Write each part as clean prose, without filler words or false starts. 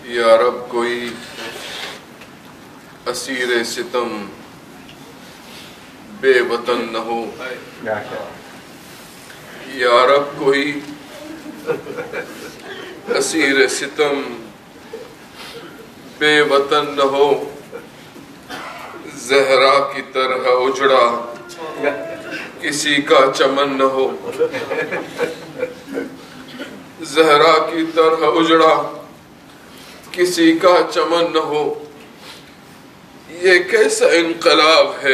یا رب کوئی اسیر ستم بے وطن نہ ہو، یا رب کوئی اسیر ستم بے وطن نہ ہو، زہرا کی طرح اجڑا کسی کا چمن نہ ہو، زہرا کی طرح اجڑا کسی کا چمن نہ ہو۔ یہ کیسا انقلاب ہے،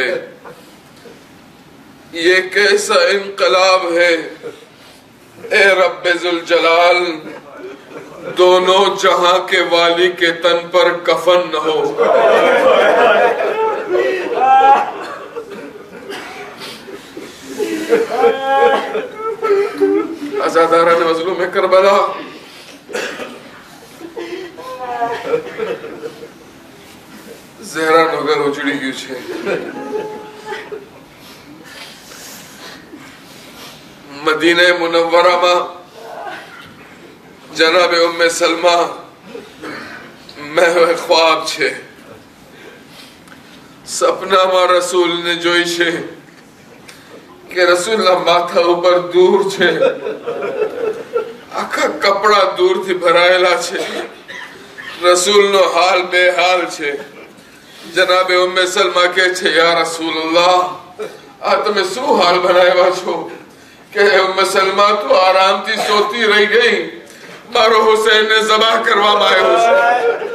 یہ کیسا انقلاب ہے، اے رب ذوالجلال، دونوں جہاں کے والی کے تن پر کفن نہ ہو۔ عزاداران مظلوم کربلا، زہرا نگر اجڑی گئی چھے، مدینہ منورہ میں جناب ام سلمہ میں خواب چھے، سپنا ما رسول نے جوئی چھے کہ رسول اللہ ماتھا اوپر دور چھے، آکھا کپڑا دور تھی بھرائیلا چھے، رسول نو حال بے حال چھے۔ جناب ام سلمہ کے چھے یا رسول اللہ آتمیں سو حال بنائے باچھو کہ ام سلمہ تو آرام تھی سوتی رہی گئی، مارو حسین نے ذبح کروا مائے حسین۔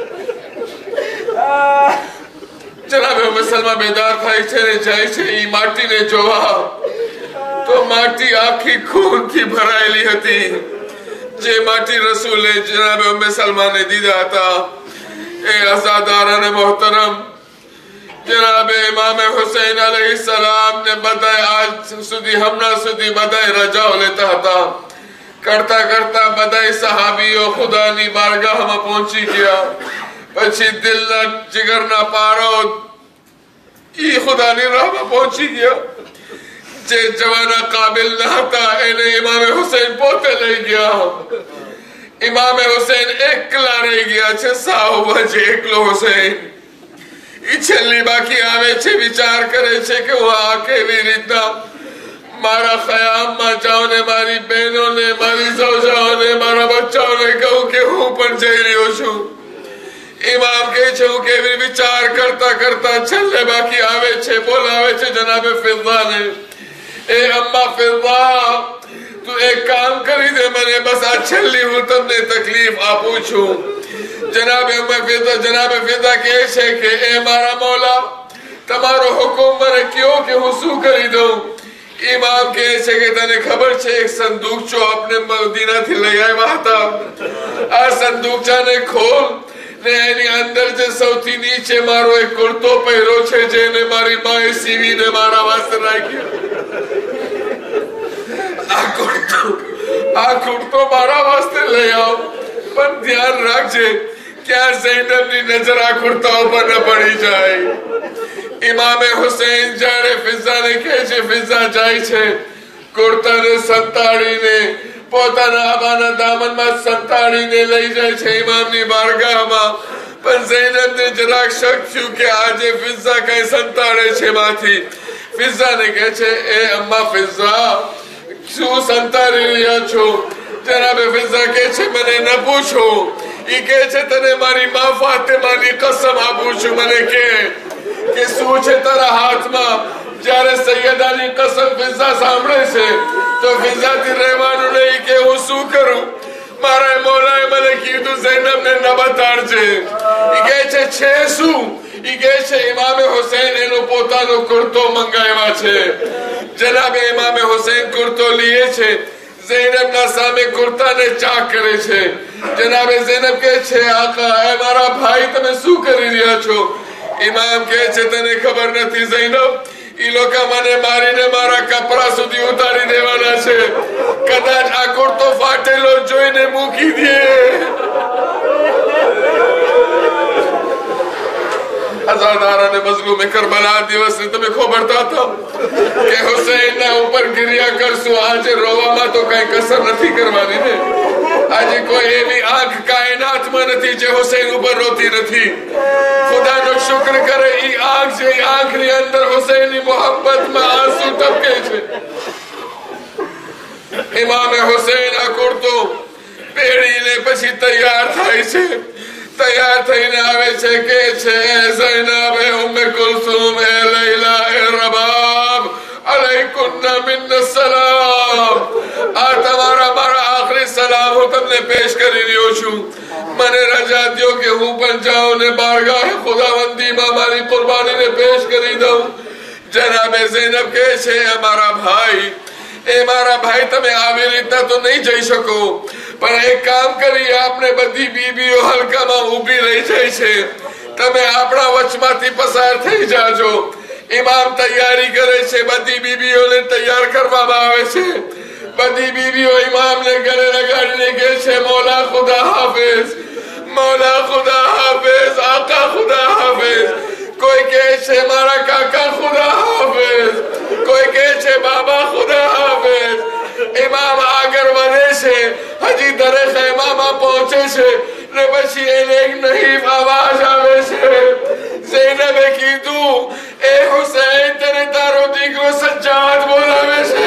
جناب ام سلمہ بیدار تھا چھے نے جائی چھے ای ماٹی نے جوا تو ماٹی آکھی خون کی بھرائی لی ہتی، جے ماٹی رسول نے جناب ام سلمہ نے دیدہ تھا۔ اے عزاداران محترم، جناب امام حسین علیہ السلام نے بدائے آج سدی ہمنا سدی بدائے رجاؤ لیتا تھا، کرتا کرتا بدائے صحابی و خدا نی بارگاہ ہمیں پہنچی گیا، پچھی دل نہ جگر نہ پارو ای خدا نی راہ میں پہنچی گیا، جے جوانا قابل نہ تھا انہیں امام حسین پوتے لے گیا، امام حسین اکلا رہ گیا چھے ساو بجے اکلو حسین، چھلی باقی آوے چھے بیچار کرے چھے کہ وہ آکے بھی ریتا مارا خیام ماں جاؤں نے ماری بہنوں نے ماری زوجاؤں نے مارا بچاؤں نے کہوں کہ ہوں پر جہری ہو چھو، امام کے چھو کہ بھی بیچار کرتا کرتا چھلے باقی آوے چھے بولا آوے چھے جناب فضہ نے، اے اممہ فضہ تو ایک کام کری دے میں بس چھلی ہوں تم نے تکلیف آپ پوچھوں۔ جناب فضہ کہے چھے کہ اے مارا مولا تمہارو حکم مرے کیوں کہ حسو کری دو، امام کہے چھے کہ تنے خبر چھے ایک صندوق چو اپنے مدینہ تھی لے آئے وہاں تھا، آج صندوق چانے کھول نے اندر جے سوتی نیچے مارو ایک کرتو پہرو چھے جے نے ماری ماں سیوی نے مارا واسطہ رائے کیا، کرتو مارا واسطے لے آؤ، پر دھیان رکھ جے کیا زینب نی نظر کرتاؤ پر نہ پڑی جائے۔ امام حسین جارے فضہ نے کہے چھے فضہ جائی چھے کرتا نے سنتاڑی نے پوتا نہ آبانا دامن ماں سنتاڑی نے لئی جائے چھے امام نی بارگاہ ماں، پر زینب نے جراک شک چھو کہ آجے فضہ کہیں سنتاڑے چھے ماں تھی، فضہ نے کہے چھے اے اممہ فضہ چھو سنتاڑی لیا چھو، جناب فضہ کہے چھے میں نے نہ پوچھو، یہ کہے چھے تنے ماری ماں فاطمہ نی قسم آ پوچھو میں نے کہ سوچے ترہ ہاتھ ماں جارے سیدہ نی قسم فضہ سامنے سے تو فضہ تی رحمانو نہیں کہ حسو کروں مارا مولا ملکی تو زینب نے نہ بتار جے، یہ کہے چھے 600 یہ کہے چھے امام حسین انو پوتا نو کرتو منگائے واچے، جناب امام حسین کرتو لیے چھے، زینب ناسا میں کرتا نے چاک کرے چھے، جناب زینب کہے چھے آقا اے مارا بھائی تمہیں سو کری دیا چھو، امام کہے چھے تنے خبر نہ تھی زینب ای لوکا مانے ماری نے مارا کپڑا سدی اتاری دیوانا چھے، کداج آکر تو فاٹے لو جوئی نے مو کی دیئے۔ عزاداران مظلوم کربلا دیوس نے تمہیں خبرتا تھا کہ حسین نے اوپر گریا کر سو آج روا ماں تو کہیں کسر نتھی کروانی نے، આજે કોઈ એવી આંખ કાયનાતમાં નથી જે હુસૈન ઉપર રોતી નથી. ખુદાનો શુક્ર કરે ઈ આંખ જે આંખની અંદર હુસૈનની મોહબ્બતમાં આંસુ ટપકે છે. ઇમામે હુસૈન આ કુર્તો પહેરીને પછી તૈયાર થાય છે. તૈયાર થઈને આવે છે કે છે ઝૈનબ એ ઉમ્મે કુલસુમ એ લૈલા એ રબાબ અલૈકુન્ના મિન્ના સલામ. આ તમારા મારા આખરી સલામ હું તમને પેશ કરી રહ્યો છું. મને રજા દો કે હું પણ જાઉં ને બારગાહે ખુદાવંદીમાં મારી કુરબાનીને પેશ કરી દઉં. જનાબે ઝૈનબ કહે છે અમારા ભાઈ તમે આવી રીતના તો નહીં જઈ શકો, પણ એક કામ કરી આપણે બધી બીબીઓ હલકામાં ઊભી રહી જાય છે, તમે આપણા વચમાંથી પસાર થઈ જાજો. ઇમામ તૈયારી કરે છે, બધી બીબીઓને તૈયાર કરવામાં આવે છે. બધી બીબીઓ ઇમામને ગળે લગાડીને કહે છે મૌલા ખુદા હાફિઝ, મૌલા ખુદા હાફિઝ, આકા ખુદા હાફિઝ. કોઈ કહે છે મારા કાકા ખુદા હાફિઝ, કોઈ કહે છે બાબા ખુદા હાફિઝ. ઇમામ આગળ વધે છે, હજી દરે ખૈમામાં પહોંચે છે ને પછી એને એક નહીફ આવાજ આવે છે. ઝૈનબે કીધું એ હુસૈન તને તારો દીકરો સજ્જાદ બોલાવે છે.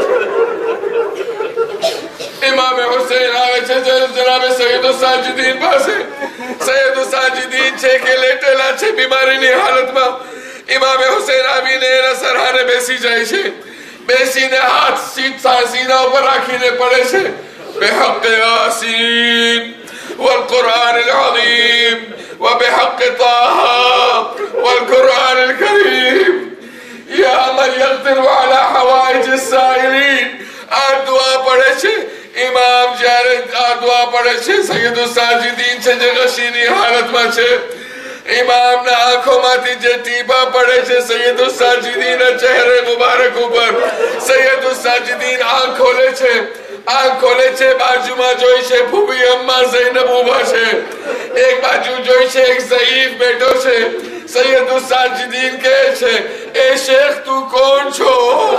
ઇમામે હુસૈન આવે છે જનાબે સૈયદુ સાજિદીન પાસે. સૈયદુ સાજિદીન છે કે લેટેલા છે બીમારીની હાલતમાં. ઇમામે હુસૈન આવીને એના સરહાને બેસી જાય છે. બેસીને હાથ સીના ઉપર રાખીને પડે છે بحق ياسين والقرآن العظيم وبحق طه والقرآن الكريم يا من يقدر على حوائج السائلين. આ દુઆ પડે છે ઇમામ. જ્યારે આ દુઆ પડે છે સૈયદુ સાજિદીન છે જે ગશીની હાલતમાં છે. ઇમામના આંખોમાંથી જે ટીપા પડે છે સૈયદુ સાજિદીનના ચહેરે મુબારક ઉપર. સૈયદુ સાજિદીન આંખ ખોલે છે, બાજુમાં જોઈ છે ફૂફી અમ્મા ઝૈનબ ઊભા છે. એક બાજુ જોઈ છે એક ઝઈફ બેઠો છે. સૈયદુ સાજિદીન કહે છે એ શેખ તું કોણ છો?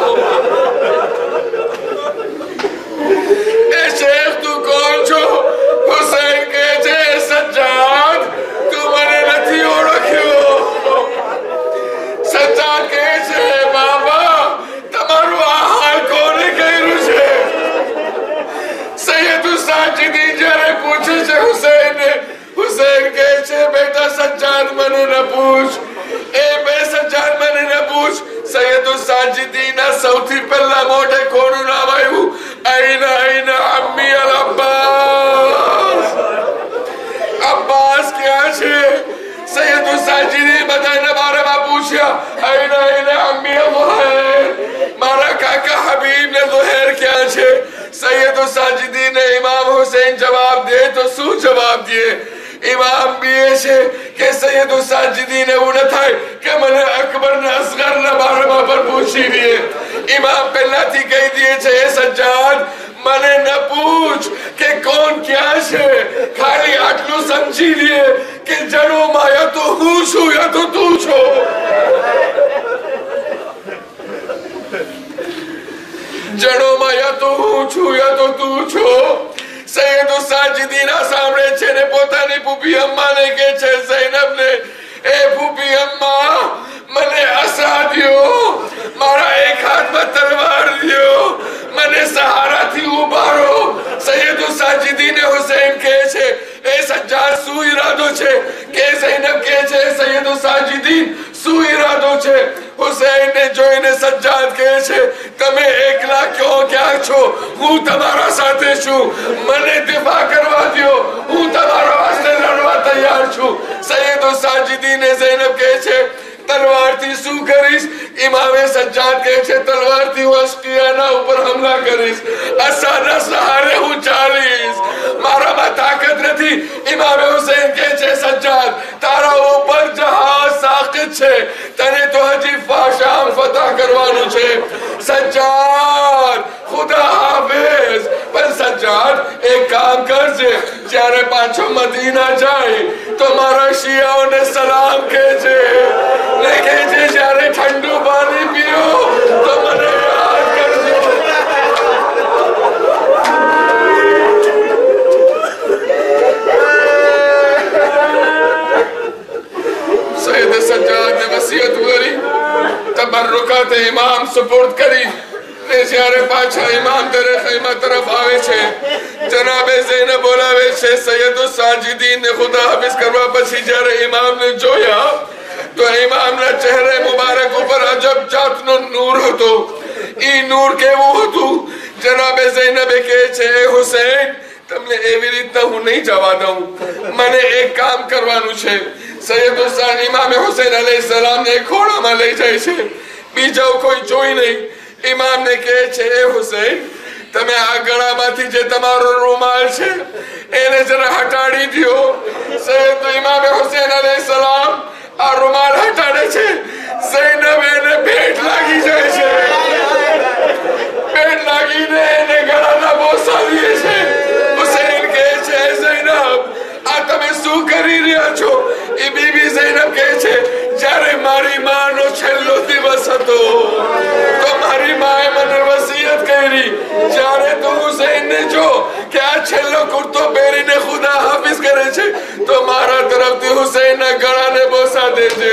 એ શેખ તું કોણ છો? હુસૈન કહે છે સજ્જાદ તું મને નથી ઓળખ્યો. સજ્જાદ કહે છે બાબા તમારું આ હાલ કોને કર્યું છે? સૈયદુ સાજિદીન જ્યારે પૂછે છે હુસૈનને, હુસૈન કહે છે બેટા સજ્જાદ મને ન પૂછ, એ બે સજ્જાદ મને ન પૂછ. સૈયદુ સાજિદીનના સૌથી પહેલા મોઢે કોનું નામ આવ્યું? આઈના અમ્મી અલ અબ્બાસ. અબ્બાસ ક્યાં છે? સૈયદુ સાજિદીન બધાને બારેમાં પૂછ્યા આઈના અમ્મી અલ ઝુહૈર, મારા કાકા હબીબ ને ઝુહૈર ક્યાં છે? સૈયદુ સાજિદીન ને ઇમામ હુસૈન જવાબ દે તો શું જવાબ દે? ઇમામ બીએ છે કે સૈયદુ સાજિદીન એવું ન થાય કે મને અકબર ને અસગર ના બારેમાં પણ પૂછી દે. ઇમામ પહેલાથી કહી દે છે એ સજ્જાદ મને ન પૂછ કે કોણ ક્યાં છે, ખાલી આટલું સમજી લે કે જડોમાં યા તો હું છું યા તો તું છો. જડોમાં યા તો હું છું યા તો તું છો. સૈયદુ સાજિદીન સાંભળે છે ને પોતાની ફૂફી અમ્માને કહે છે ઝૈનબ ને એ ફૂફી અમ્મા મને આશા દ્યો, મારા એક હાથમાં તલવાર દ્યો, મને સહારાથી ઉભારો. સૈયદુ સાજિદીન હુસૈન કહે છે એ સજ્જાદ શું ઈરાદો છે? કે ઝૈનબ કહે છે સૈયદુ સાજિદીન શું ઈરાદો છે? હુસૈન ને જોઈને સજ્જાદ કહે છે તમે એકલા ક્યાં છો? હું તમારા સાથે છું, મને દિફા કરવા દો, હું તમારા વાસ્તે લડવા તૈયાર છું. સૈયદુ સાજિદીન ઝૈનબ કહે છે તલવારથી શું કરીશ? ઇમામે સજ્જાદ કહે છે તલવારથી હું અશ્કિયાના ઉપર હુમલા કરીશ, અસાના સહારે હું ચાલીશ, મારામાં તાકાત નથી. ઇમામે હુસૈન કહે છે સજ્જાદ તારા ઉપર જહાજ સાકિત છે, તને તો હજી શામ ફતહ કરવાનું છે. સજ્જાદ ખુદા હાફિઝ. પણ સજ્જાદ એક કામ કરજે, જ્યારે પાછો મદીના જાય તો મારા શિયાઓને સલામ કહેજે ને કહેજે જ્યારે ઠંડુ પાણી પીઓ તો મને યાદ કરજો. خدمت امام سپرد کری نے جیارے پاچھا امام در خیمہ طرف آوے چھے جناب زینب بولاوے چھے سید الساجدین نے خدا حافظ کروا پسی جیارے امام نے جویا تو امام نے چہرے مبارک اوپر عجب جاتنو نور ہو تو ای نور کے وہ ہو تو جناب زینب کے چھے حسین تم نے ایوی ریتنا ہوں نہیں جوادا ہوں میں نے ایک کام کروانو چھے سید حسین امام حسین علیہ السلام نے کھوڑا ماں لے جائے چھے بی جاؤ کوئی چوئی نہیں امام نے کہے چھے اے حسین تمہیں آگڑا ماں تھی جے تمہارو رومال چھے اینے ذرا ہٹاڑی دیو سید امام حسین علیہ السلام اور رومال ہٹاڑے چھے زینب اینے بیٹ لاگی جائے چھے بیٹ لاگی نے اینے گڑا نہ بوسا لیے چھے حسین کہے چھے زینب آتا میں سو کری ریا چھو ای بی بی زینب کہے چھے جارے ماری ماں نو چھلو دی وسطو تو ماری ماں من وسیعت کہری جارے تو حسین نے جو کیا چھلو کرتو بیری نے خدا حافظ کرے چھے تو مارا طرف تھی حسین نہ گڑا نے بوسا دے چھے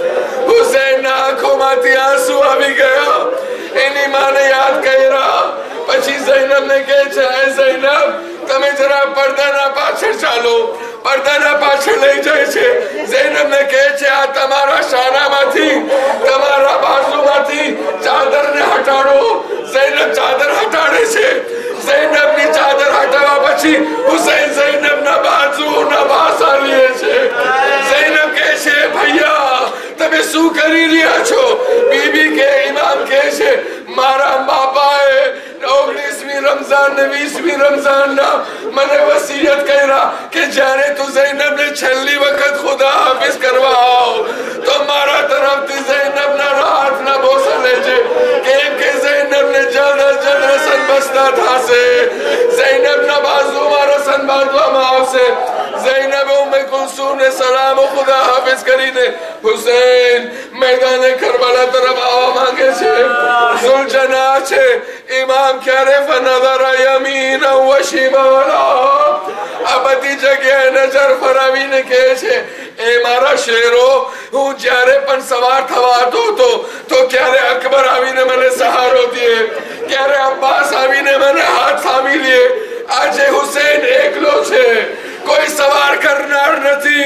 حسین نہ آنکھوں ماتی آنسو آبی گیا انہی ماں نے یاد کہہ رہا پچھی زینب نے کہے چھے اے زینب تمہیں ذرا پردہ نہ پاچھر چالو پردہ نہ پاچھر لے جائے چھے زینب نے کہے چھے تمہارا شانہ ماں تھی تمہارا بازو ماں تھی چادر نے ہٹاڑو زینب چادر ہٹاڑے چھے زینب نے چادر ہٹاوا بچی حسین زینب نہ بازو نہ باسا لیے چھے زینب کہے چھے بھئیا تمہیں سو کری لیا چھو بی بی کے امام کہے چھے مارا باپا ہے 19ویں رمضان 20ویں رمضان نا میں نے وسیعت کہہ رہا کہ جانے تو زینب نے چھلی وقت خدا حافظ کرواؤ تو مارا طرف تھی زینب نہ رات نہ بوسا لے جے کہ زینب نے جلد از جلد رسن بستا تھا سے زینب نہ بازو مارا سن بازو ماں سے زینب ام کلثوم نے سلام و خدا حافظ کری نے حسین میدان کربلا طرف آوا مانگے چھے زلجنا چھے امام کہرے فنظر یمین و شمالا ابدی جگہ نظر فراوی نے کہے چھے اے مارا شیرو ہوں جارے پن سوار تھوا تو کہرے اکبر آوی نے میں نے سہارو دیے کہرے عباس آوی نے میں نے ہاتھ تھامی لیے آج حسین ایک لو چھے کوئی سوار کرنار نہ تھی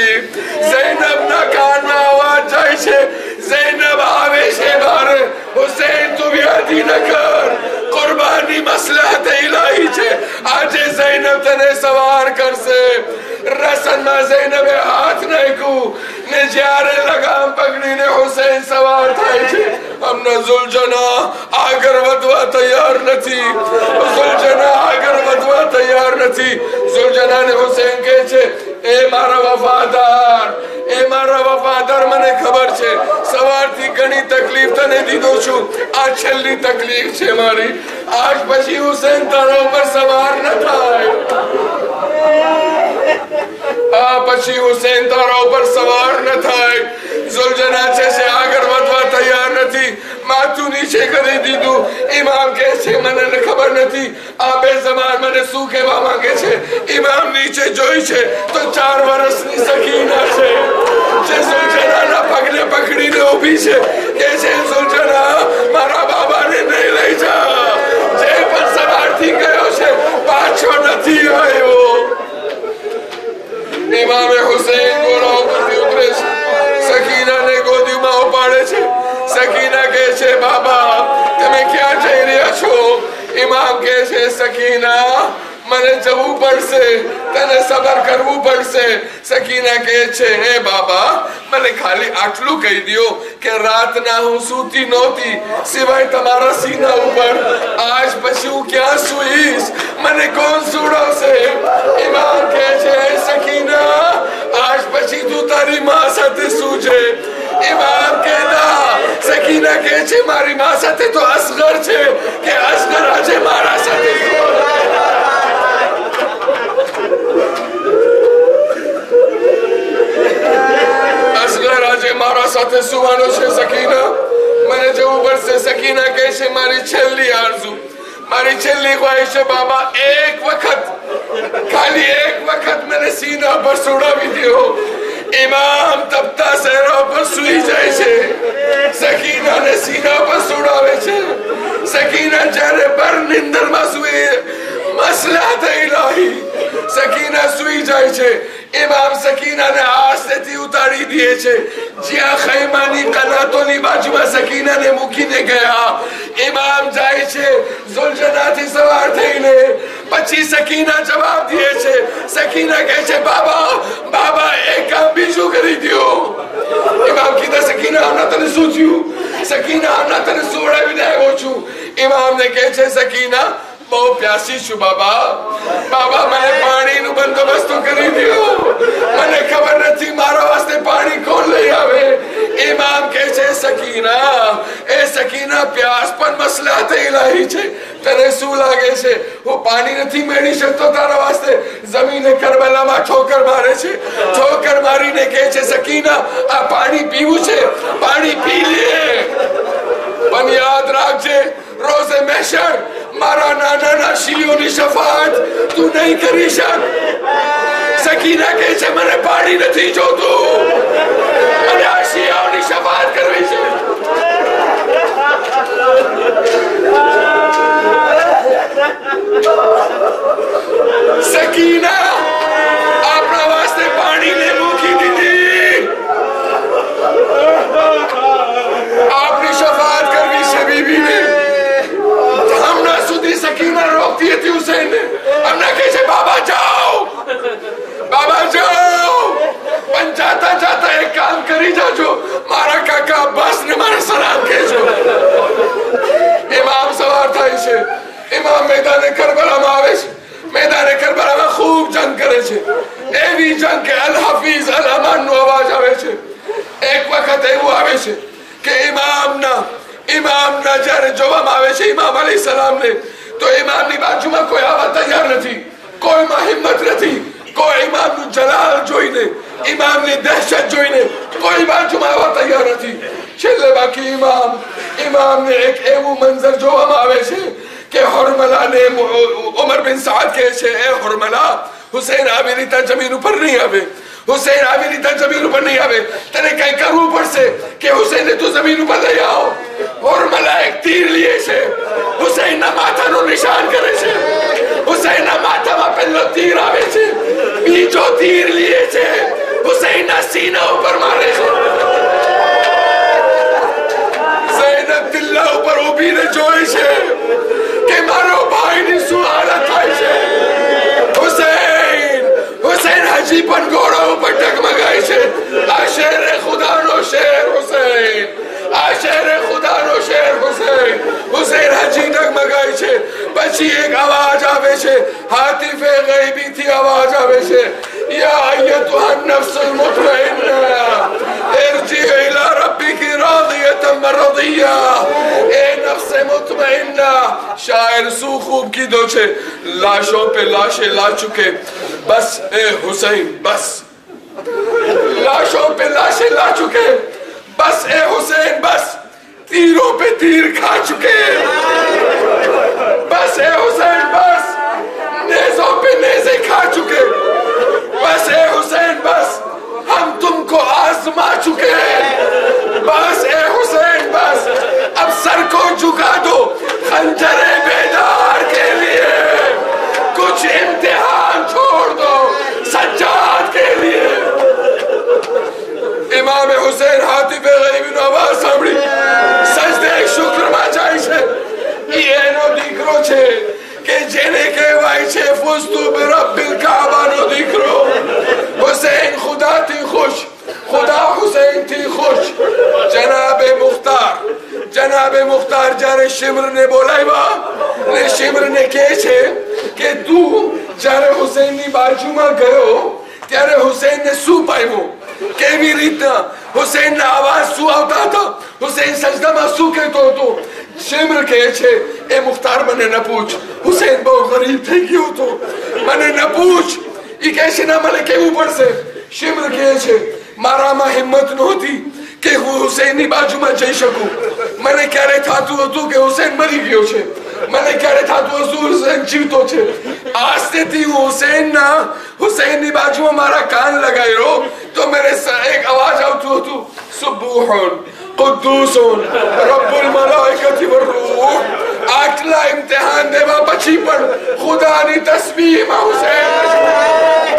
زینب نہ کارنا آواز جائے چھے زینب آوے چھے بارے حسین تو بھی عدی نہ کر قربانی مصلحت الہی چھے آج زینب تنے سوار کر سے رسن میں زینب ہاتھ نہیں کو نجارے لگام پکڑی نے حسین سوار تھائی چھے ہم نے زلجنا آگر ودوا تیار نہ تھی زلجنا آگر ودوا تیار نہ تھی زلجنا نے حسین کہے چھے اے مارا وفادار منے خبر چھے سوار تھی گنی تکلیف تنے دی دو چھو آج چھلی تکلیف چھے ماری آج بچی حسین تاروں پر سوار نہ تھا پچھی حسین تاروں پر سوار نہ تھا زلجنا چھے آگر ودوا تیار نہ تھی ماتو نیچے کرے دی دو امام کیسے منہ نے خبر نہ تھی آبے زمان میں نے سوکے مانگے چھے امام نیچے جوئی چھے تو 4 ورس نی سکینہ چھے چھے زلجنا نہ پگنے پکڑی نے اوبی چھے کیسے زلجنا مارا بابا نے نہیں لے جا جے پر سوار تھی گئے چھے پاچھو نہ تھی ہوئے وہ امام حسین گوڑا اوپر دی اترے چھے سکینہ نے گودی ماں پاڑے چھے سکینہ کہے چھے بابا تمہیں کیا چاہی رہا چھو امام کہے چھے سکینہ منے جبو پڑھ سے تنے صبر کرو پڑھ سے سکینہ کہے چھے اے بابا منے خالی اٹلو کہی دیو کہ رات نہ ہوں سوتی نوتی سوائے تمہارا سینہ اوپر آج پچھو کیا سوئیس منے کون سوڑا سے امام کہے چھے اے سکینہ آج پچھی تو تاری ماں ساتھ سوجے امام کہتا سکینہ کہے چھے ماری ماں ساتھ تو اصغر چھے کہ اصغر آجے مارا ساتھ سوجے اصغر آجے مارا ساتھ سوانو چھے سکینہ میں نے جو اوپر سے سکینہ کہے چھے ماری چھلی آرزو ماری چھلی خواہش ہے بابا ایک وقت خالی ایک وقت میں نے سینہ پر سوڑا بھی دیو امام તપતા સહેરા પર સૂઈ જાય છે. સકીનાને સીના પર સુડાવે છે. સકીના જ્યારે પર નિંદરમાં સૂએ, મસલહત ઇલાહી, સકીના સૂઈ જાય છે. امام સકીનાને આસ્તેથી ઉતારી દે છે. જ્યાં ખૈમાની કનાતોની બાજુમાં સકીનાને મૂકીને ગયા, امام જાય છે ઝુલજનાથી સવાર થઈને. પછી સકીના જવાબ દે છે. સકીના કહે છે, બાબા બાબા એક કામ બીજું કરી દો. امام કીધા, સકીના હમણાં તને શું થયું? સકીના હમણાં તને સુવડાવીને આવ્યો છું. امامને કહે છે, સકીના બહુ પ્યાસી છું બાબા. બાબા મને પાણીનું બંદોબસ્ત કરી દો. મને ખબર નથી મારા વાસ્તે પાણી કોણ લઈ આવે. امام કહે છે, સકીના એ સકીના પ્યાસ પણ મસલહત ઇલાહી છે. તને શું લાગે છે હું પાણી નથી મેળવી શકતો તારા વાસ્તે? જમીને કરબલામાં ઠોકર મારે છે. ઠોકર મારીને કહે છે, સકીના આ પાણી પીવું છે, પાણી પી લે. પણ યાદ રાખજે, રોઝે મહેશર મારા નાના શિયોની શફાત તું નહીં કરી શક. સકીના કહે છે, મને પાણી નથી જોતું, મને આ શિયાઓની શફાત કરવી છે. સકીના આપણા વાસ્તે પાણીને મૂકી દીધી. આપની શફાત કરવી છે બીબીને. હમણાં સુધી સકીના રોકતી હતી હુસૈનને. હમણાં કહે છે, બાબા જાઓ, બાબા જાઓ. પણ જાતા જાતા એક કામ કરી જાજો, મારા કાકા અબ્બાસને મારા સલામ કહેજો. امام સવાર થાય છે. امام મેદાને કરબલામાં આવે છે. મેદાને કરબલામાં ખૂબ જંગ કરે છે. એવી જંગ કે અલ હાફિઝ અલ અમાનનો અવાજ આવે છે. એક વખત એવું આવે છે કે ઇમામના જ્યારે જોવામાં આવે છે ઇમામ અલી સલામને, તો ઇમામની બાજુમાં કોઈ આવવા તૈયાર નથી. કોઈમાં હિંમત નથી. કોઈ ઇમામનું જલાલ જોઈને, ઇમામની દહેશત જોઈને કોઈ બાજુમાં આવવા તૈયાર નથી. છેલ્લે બાકી ઇમામને એક એવું મંઝર જોવામાં આવે છે કે હોરમલાને ઉમર બિન સાદ કહે છે, એ હોરમલા, હુસૈન આવી રીતે જમીન ઉપર નહીં આવે. હુસૈન આવી રીતે જમીન ઉપર નહીં આવે. તને કઈ કરવું પડશે કે હુસૈનને તું જમીન ઉપર લઈ આવો. હોરમલા એક તીર લે છે, હુસૈનના માથાનું નિશાન કરે છે. હુસૈનના માથામાં પહેલો તીર આવે છે, બીજો તીર લે છે, હુસૈનના સીના ઉપર મારે છે. ઝૈનબ દિલ્લા ઉપર ઊભીને જોઈ છે કે મારો ભાઈની શું હાલત થાય છે. હુસૈન હજી પણ ઘોડા ઉપર ટગમગાય છે. આ શેર ખુદાનો શેર હુસૈન, આ શેર ખુદાનો શેર હુસૈન. હુસૈન હજી ટગમગાય છે. પછી એક અવાજ આવે છે, હાતિફે ગૈબીથી અવાજ આવે છે, યા અય્યતુહા નફ્સુલ મુતમઇન્ના ارجعی الی ربک راضیۃ مرضیہ. اے نفس مطمئنہ. شاعر سو خوب کی دو چھے لاشوں پہ لاشیں لا چکے. بس اے حسین بس. لاشوں پہ لاشیں لا چکے. بس اے حسین بس. تیروں پہ تیر کھا چکے. بس اے حسین بس. نیزوں پہ نیزے کھا چکے. بس اے حسین بس. ہم تم کو آزما چکے ہیں. بس اے حسین بس. اب سر کو جھکا دو خنجر بیدار کے لیے. کچھ امتحان چھوڑ دو سجاد کے لیے. امام حسین હાથિફ ગૈબીનો અવાજ સાંભળી સજદે શુક્ર માં જાય છે. એ એનો દીકરો છે કે જેને કહેવાય છે ફુસ્તુ બિરબ્બિલ કાબાનો દીકરો. હુસૈન ખુદાથી ખુશ, ખુદા હુસૈનથી ખુશ. જનાબે મુખ્તાર જ્યારે શિમરને બોલાવ્યા અને શિમરને કહે છે કે તું જ્યારે હુસૈનની બાજુમાં ગયો ત્યારે હુસૈનને શું પામ્યું, કેવી રીતના હુસૈનના અવાજ શું આવતા હતા, હુસૈન સજદામાં શું કહેતો હતો. શિમર કહે છે, એ મુખ્તાર મને ન પૂછ, હુસૈન બહુ ગરીબ થઈ ગયો હતો, મને ન પૂછ. એ કહે છે ના મને કેવું પડશે. શિમર કહે છે મારામાં હિંમત નહોતી કે હું હુસૈનની બાજુમાં જઈ શકું. મને ક્યારે થતું હતું કે હુસૈન મરી ગયો છે, મને ક્યારે થતું હતું હુસૈન જીવતો છે. આસ્તેથી હું હુસૈનની બાજુમાં મારા કાન લગાવ્યો તો سبوح قدوس رب الملائکۃ والروح. اگلا امتحان دے با بچی پڑھ خدا نی تسبیح ما حسین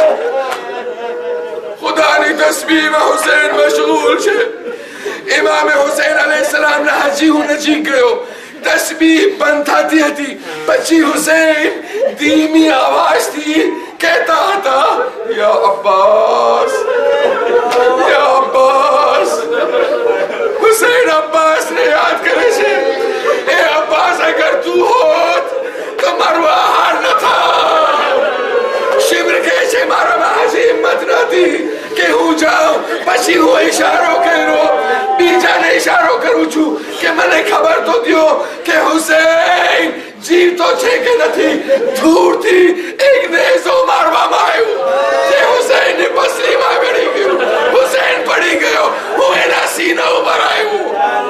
خدا نی تسبیح ما حسین مشغول چھے. امام حسین علیہ السلام نے حجی ہوں نجی گئے تسبیح بند تھا تھی بچی حسین دیمی آواز تھی کہتا تھا یا عباس یا عباس. حسین عباس نے یاد کرے سے اے عباس اگر تو ہوت تو مروہ ہار نہ تھا. شبر کے چھے مارا محاجی ہمت نہ تھی کہ ہوں جاؤ پچھی ہوں اشاروں کرو بیجا نے اشاروں کرو چھو کہ میں نے خبر تو دیو کہ حسین جیو تو چھے کے نہ تھی دھور تھی ایک نیزو ماروا مائیو کہ حسین نے پسلی ماں بڑی گئو حسین پڑی گئو ہوئے نا سینہ اوپر آئیو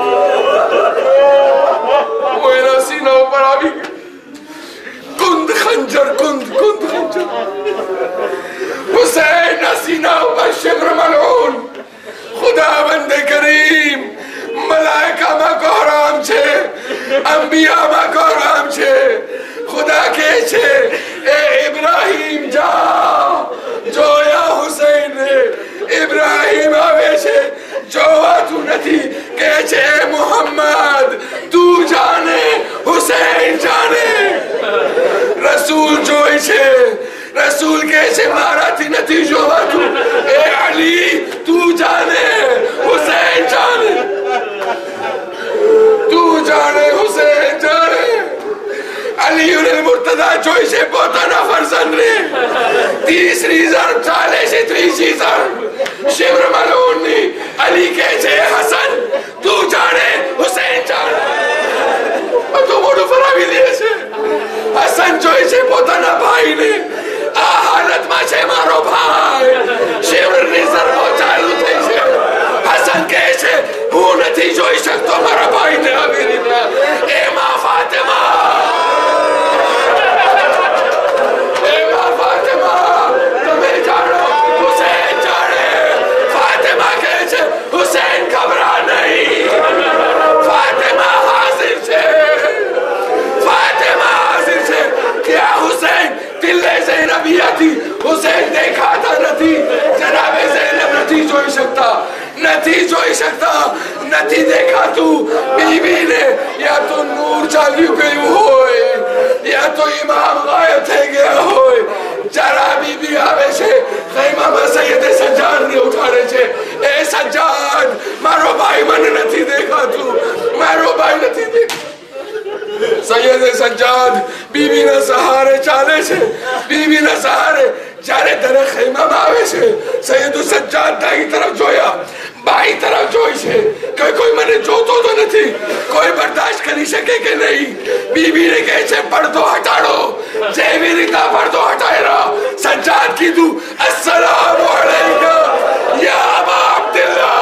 ہوئے نا سینہ اوپر آئی کند خنجر کند خنجر حسین سینہ اوپر شبر ملعون. خدا بند کریم ملائکہ ما کو حرام چھے انبیاء ما کو حرام چھے. خدا کے چھے اے ابراہیم جا جو یا حسین نے ابراہیم آوے چھے جو تو نتی کہ چھے محمد تو جانے حسین جانے. رسول جو چھے رسول کے چھے مارا تھی نتی جو تو اے علی تو جانے حسین جانے تو جانے حسین جانے. علی المرتضی جو اسے پوتانا فرزن رے تیسری ضرب چالے سے تیسری ضرب شبر ملعون نی علی کے چھے حسن تو جانے حسین جانے. اور تو موڑو فراوی لیے سے حسن جو اسے پوتانا بھائی نے حالت ما چھے مارو بھائی شبر نی ضرب چالو تھے سے حسن کے چھے ہوں نتی جو عشق تو مارا بھائی نے ابھی نکلا. اے ماں فاطمہ اے ماں فاطمہ تمہیں جانو حسین جانے. فاطمہ کے چھے حسین گھبرا نہیں فاطمہ حاضر چھے فاطمہ حاضر چھے. کیا حسین دلے زینبیہ تھی حسین دیکھا تھا نتی جناب زینب نتی جو ہی سکتا نتی جو ہی سکتا نتی دیکھا تو بی بی نے یا تو نور چالیو گئی ہوئے یا تو امام غائب تھے گیا ہوئے. جرا بی بی آوے سے خیمہ میں سید سجاد نے اٹھانے چھے اے سجاد مارو بھائی من نتی دیکھا تو مارو بھائی نتی دیکھا. سید سجاد بی بی نہ سہارے چالے سے بی بی نہ سہارے چارے در خیمہ باوے سے سید سجاد دائی طرف جویا بائی طرف جوئی سے کوئی میں نے جو تو نہ تھی کوئی برداشت کری سکے کہ نہیں. بی بی نے کہے چھے پردو ہٹاڑو جے بھی ریتا پردو ہٹائے رہا. سجاد کی دو السلام علیکہ یا ابا عبداللہ